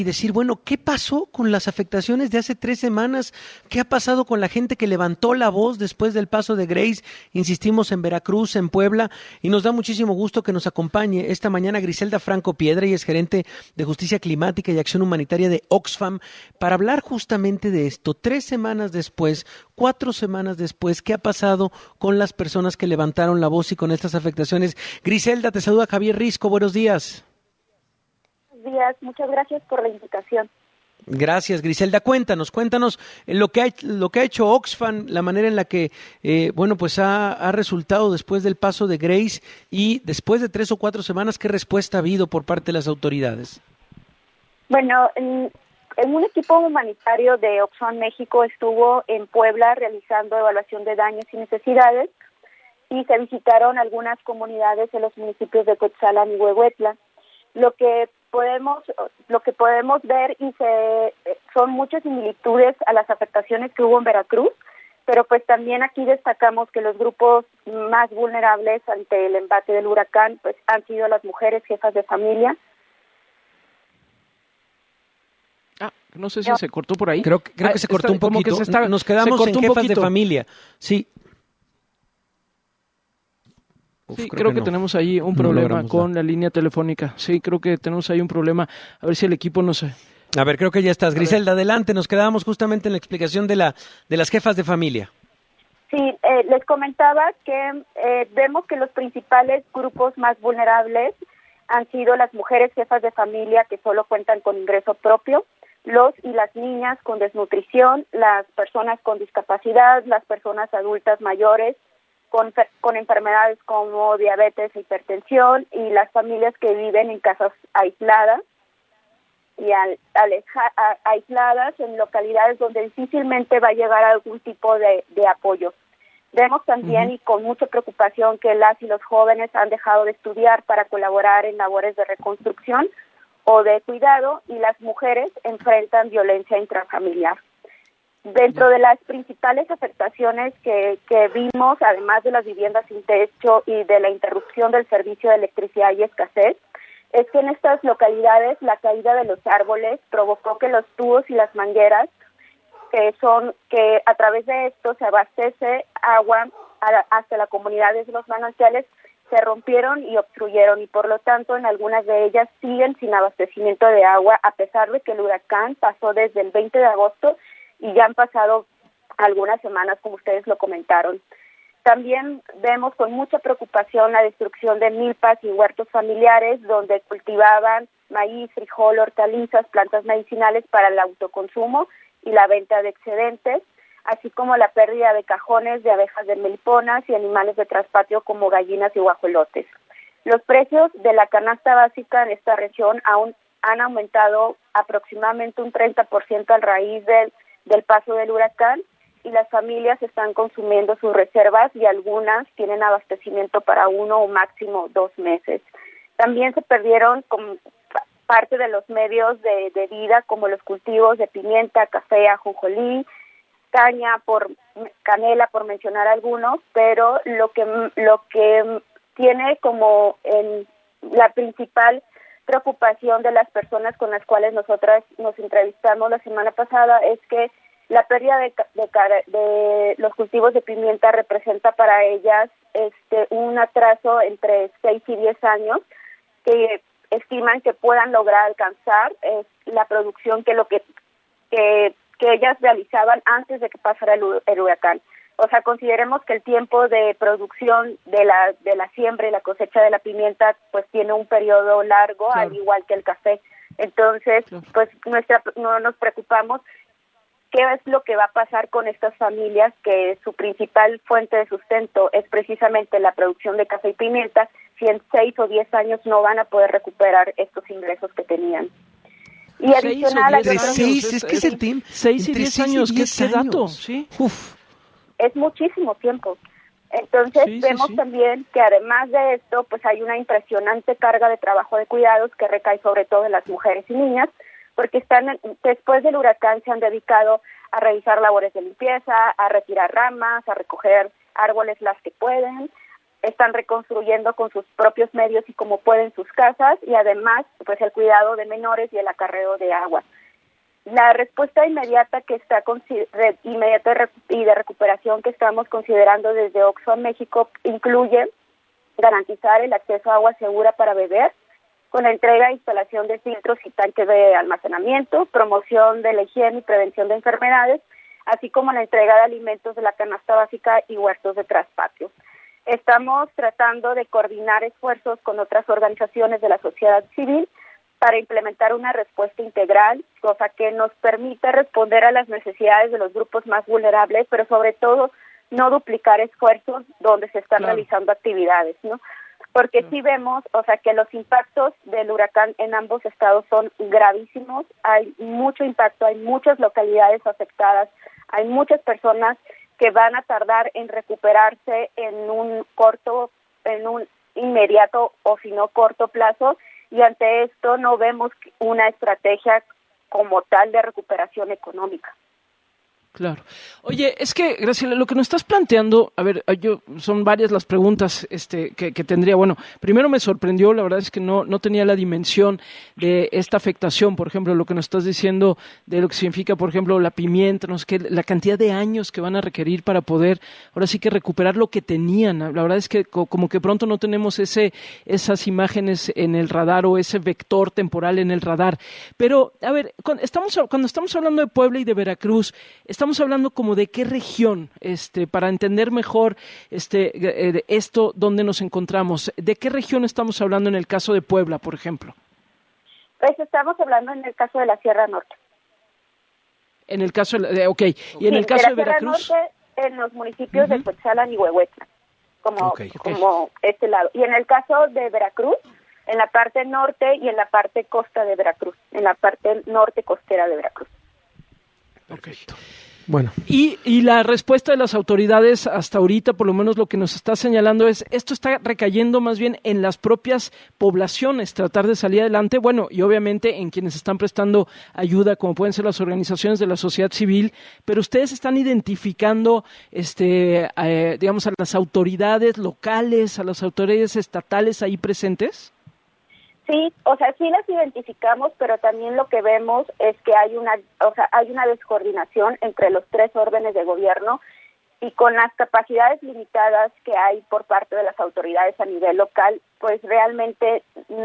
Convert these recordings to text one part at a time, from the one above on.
y decir, bueno, ¿qué pasó con las afectaciones de hace 3 semanas? ¿Qué ha pasado con la gente que levantó la voz después del paso de Grace? Insistimos, en Veracruz, en Puebla, y nos da muchísimo gusto que nos acompañe esta mañana Griselda Franco Piedra, y es gerente de Justicia Climática y Acción Humanitaria de Oxfam, para hablar justamente de esto. 3 semanas después, 4 semanas después, ¿qué ha pasado con las personas que levantaron la voz y con estas afectaciones? Griselda, te saluda Javier Risco, buenos días. Buenos días, muchas gracias por la invitación. Gracias, Griselda. Cuéntanos lo que ha hecho Oxfam, la manera en la que, pues ha resultado después del paso de Grace, y después de 3 o 4 semanas, ¿qué respuesta ha habido por parte de las autoridades? Bueno, en un equipo humanitario de Oxfam México estuvo en Puebla realizando evaluación de daños y necesidades, y se visitaron algunas comunidades en los municipios de Cuetzalan y Huehuetla. Lo que podemos ver son muchas similitudes a las afectaciones que hubo en Veracruz, pero pues también aquí destacamos que los grupos más vulnerables ante el embate del huracán pues han sido las mujeres jefas de familia. No sé si se cortó por ahí. Creo que se cortó un poquito. Nos quedamos en jefas de familia. Sí. Sí, creo que tenemos ahí un problema con la línea telefónica. Sí, creo que tenemos ahí un problema. A ver si el equipo nos... A ver, creo que ya estás. Griselda, adelante. Nos quedábamos justamente en la explicación de las jefas de familia. Sí, les comentaba que vemos que los principales grupos más vulnerables han sido las mujeres jefas de familia que solo cuentan con ingreso propio, los y las niñas con desnutrición, las personas con discapacidad, las personas adultas mayores, con enfermedades como diabetes e hipertensión, y las familias que viven en casas aisladas y aisladas en localidades donde difícilmente va a llegar algún tipo de apoyo. Vemos también y con mucha preocupación que las y los jóvenes han dejado de estudiar para colaborar en labores de reconstrucción o de cuidado, y las mujeres enfrentan violencia intrafamiliar. Dentro de las principales afectaciones que vimos, además de las viviendas sin techo y de la interrupción del servicio de electricidad y escasez, es que en estas localidades la caída de los árboles provocó que los tubos y las mangueras, que a través de esto se abastece agua hasta la comunidad de los manantiales, se rompieron y obstruyeron, y por lo tanto en algunas de ellas siguen sin abastecimiento de agua, a pesar de que el huracán pasó desde el 20 de agosto y ya han pasado algunas semanas, como ustedes lo comentaron. También vemos con mucha preocupación la destrucción de milpas y huertos familiares donde cultivaban maíz, frijol, hortalizas, plantas medicinales para el autoconsumo y la venta de excedentes, así como la pérdida de cajones de abejas de meliponas y animales de traspatio como gallinas y guajolotes. Los precios de la canasta básica en esta región aún han aumentado aproximadamente un 30% a raíz del paso del huracán, y las familias están consumiendo sus reservas y algunas tienen abastecimiento para 1 o máximo 2 meses. También se perdieron parte de los medios de vida, como los cultivos de pimienta, café, ajonjolí, canela, por mencionar algunos, pero lo que tiene como la principal preocupación de las personas con las cuales nosotras nos entrevistamos la semana pasada es que la pérdida de los cultivos de pimienta representa para ellas un atraso entre 6 y 10 años, que estiman que puedan lograr alcanzar la producción que ellas realizaban antes de que pasara el huracán. O sea, consideremos que el tiempo de producción de la siembra y la cosecha de la pimienta pues tiene un periodo largo, claro, al igual que el café. Entonces, claro, pues no nos preocupamos qué es lo que va a pasar con estas familias que su principal fuente de sustento es precisamente la producción de café y pimienta, si en 6 o 10 años no van a poder recuperar estos ingresos que tenían. Y adicional a 6, es que es el team. 6 y 10 años, ¿qué dato? ¿Sí? Uf. Es muchísimo tiempo. Entonces vemos también que además de esto, pues hay una impresionante carga de trabajo de cuidados que recae sobre todo en las mujeres y niñas, porque después del huracán se han dedicado a realizar labores de limpieza, a retirar ramas, a recoger árboles las que pueden, están reconstruyendo con sus propios medios y como pueden sus casas, y además pues el cuidado de menores y el acarreo de agua. La respuesta inmediata y de recuperación que estamos considerando desde Oxfam México incluye garantizar el acceso a agua segura para beber, con la entrega e instalación de filtros y tanques de almacenamiento, promoción de la higiene y prevención de enfermedades, así como la entrega de alimentos de la canasta básica y huertos de traspatio. Estamos tratando de coordinar esfuerzos con otras organizaciones de la sociedad civil para implementar una respuesta integral, cosa que nos permita responder a las necesidades de los grupos más vulnerables, pero sobre todo no duplicar esfuerzos donde se están realizando actividades, ¿no? Porque sí vemos, que los impactos del huracán en ambos estados son gravísimos, hay mucho impacto, hay muchas localidades afectadas, hay muchas personas que van a tardar en recuperarse en un inmediato o si no corto plazo, y ante esto no vemos una estrategia como tal de recuperación económica. Claro. Oye, es que, Graciela, lo que nos estás planteando, a ver, son varias las preguntas que tendría. Bueno, primero me sorprendió, la verdad es que no tenía la dimensión de esta afectación, por ejemplo, lo que nos estás diciendo de lo que significa, por ejemplo, la pimienta, no sé qué, la cantidad de años que van a requerir para poder, ahora sí que recuperar lo que tenían. La verdad es que como que pronto no tenemos esas imágenes en el radar o ese vector temporal en el radar. Pero, a ver, cuando estamos hablando de Puebla y de Veracruz, estamos hablando como de qué región, para entender mejor esto, dónde nos encontramos. ¿De qué región estamos hablando en el caso de Puebla, por ejemplo? Pues estamos hablando en el caso de la Sierra Norte. En el caso ¿y en el caso de Veracruz? Sierra Norte, en los municipios de Coetzalan y Huehuetla, como este lado. Y en el caso de Veracruz, en la parte norte y en la parte costa de Veracruz, en la parte norte costera de Veracruz. Perfecto. Bueno. Y la respuesta de las autoridades hasta ahorita, por lo menos lo que nos está señalando es, esto está recayendo más bien en las propias poblaciones, tratar de salir adelante, bueno, y obviamente en quienes están prestando ayuda, como pueden ser las organizaciones de la sociedad civil, pero ustedes están identificando, digamos, a las autoridades locales, a las autoridades estatales ahí presentes. Sí, sí las identificamos, pero también lo que vemos es que hay una descoordinación entre los tres órdenes de gobierno, y con las capacidades limitadas que hay por parte de las autoridades a nivel local, pues realmente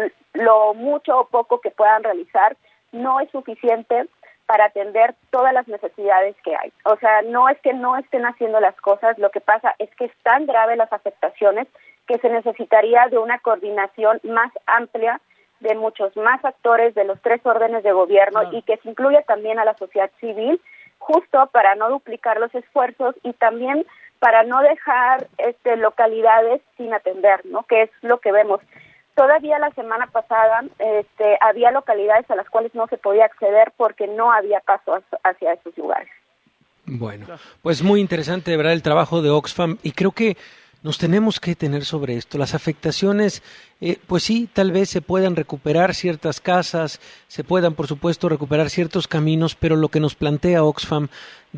lo mucho o poco que puedan realizar no es suficiente para atender todas las necesidades que hay. No es que no estén haciendo las cosas, lo que pasa es que es tan grave las afectaciones que se necesitaría de una coordinación más amplia de muchos más actores de los tres órdenes de gobierno, y que se incluya también a la sociedad civil, justo para no duplicar los esfuerzos y también para no dejar localidades sin atender, ¿no? Que es lo que vemos. Todavía la semana pasada había localidades a las cuales no se podía acceder porque no había paso hacia esos lugares. Bueno, pues muy interesante de verdad el trabajo de Oxfam, y creo que nos tenemos que detener sobre esto. Las afectaciones, pues sí, tal vez se puedan recuperar ciertas casas, se puedan, por supuesto, recuperar ciertos caminos, pero lo que nos plantea Oxfam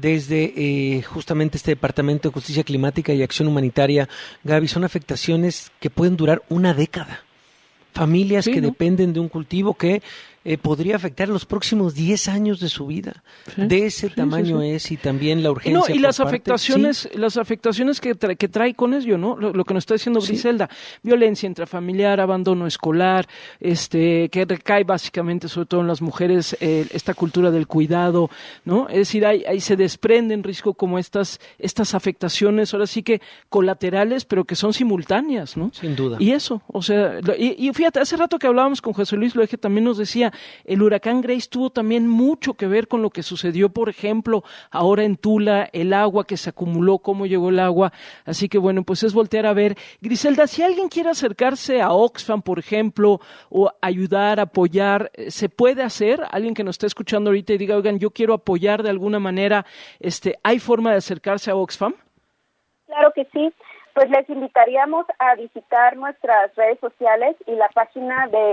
desde justamente este Departamento de Justicia Climática y Acción Humanitaria, Gaby, son afectaciones que pueden durar una década. Familias que dependen de un cultivo que podría afectar los próximos 10 años de su vida. De ese tamaño es, y también la urgencia. Y las afectaciones que trae con ello, ¿no? Lo que nos está diciendo Griselda, violencia intrafamiliar, abandono escolar, que recae básicamente sobre todo en las mujeres, esta cultura del cuidado, ¿no? Es decir, ahí se desprenden riesgo como estas afectaciones, ahora sí que colaterales, pero que son simultáneas, ¿no? Sin duda. Y eso, y fíjate, hace rato que hablábamos con José Luis Loeje, también nos decía, el huracán Grace tuvo también mucho que ver con lo que sucedió, por ejemplo, ahora en Tula, el agua que se acumuló, cómo llegó el agua. Así que bueno, pues es voltear a ver. Griselda, si alguien quiere acercarse a Oxfam, por ejemplo, o ayudar, apoyar, ¿se puede hacer? Alguien que nos está escuchando ahorita y diga, oigan, yo quiero apoyar de alguna manera, ¿hay forma de acercarse a Oxfam? Claro que sí. Pues les invitaríamos a visitar nuestras redes sociales y la página de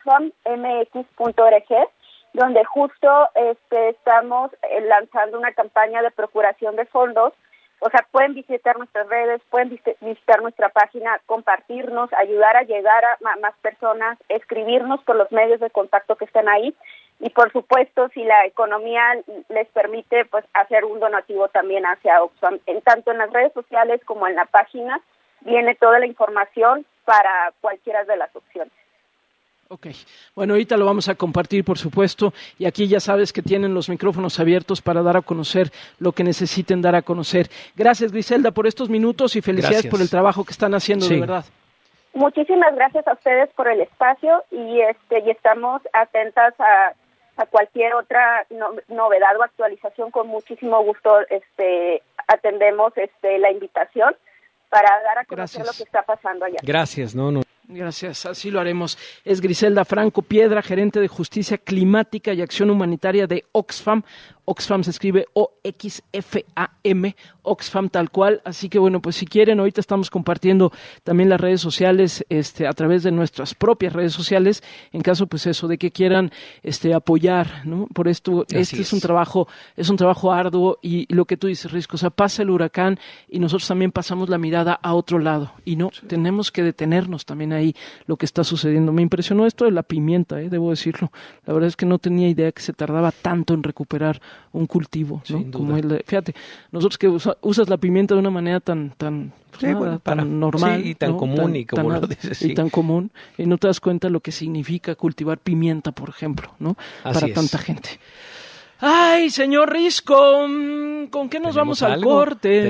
oxfammx.org, donde justo estamos lanzando una campaña de procuración de fondos O sea, pueden visitar nuestras redes, pueden visitar nuestra página, compartirnos, ayudar a llegar a más personas, escribirnos por los medios de contacto que están ahí y, por supuesto, si la economía les permite, pues hacer un donativo también hacia Oxfam. Tanto en las redes sociales como en la página viene toda la información para cualquiera de las opciones. Ok, bueno, ahorita lo vamos a compartir, por supuesto, y aquí ya sabes que tienen los micrófonos abiertos para dar a conocer lo que necesiten dar a conocer. Gracias, Griselda, por estos minutos y felicidades por el trabajo que están haciendo, de verdad. Muchísimas gracias a ustedes por el espacio y estamos atentas a cualquier otra novedad o actualización. Con muchísimo gusto atendemos la invitación para dar a conocer lo que está pasando allá. Gracias, Gracias, así lo haremos. Es Griselda Franco Piedra, gerente de Justicia Climática y Acción Humanitaria de Oxfam. Oxfam se escribe O-X-F-A-M, Oxfam tal cual. Así que bueno, pues si quieren, ahorita estamos compartiendo también las redes sociales a través de nuestras propias redes sociales, en caso pues eso, de que quieran apoyar, ¿no? Por esto, es un trabajo arduo y lo que tú dices, Risco, o sea, pasa el huracán y nosotros también pasamos la mirada a otro lado y no, tenemos que detenernos también ahí lo que está sucediendo. Me impresionó esto de la pimienta, debo decirlo. La verdad es que no tenía idea que se tardaba tanto en recuperar un cultivo, ¿no? Como fíjate, nosotros que usas la pimienta de una manera tan normal, y tan común, y como lo dices, y tan común, y no te das cuenta lo que significa cultivar pimienta, por ejemplo, ¿no? Para tanta gente. Ay, señor Risco, ¿con qué nos vamos al corte?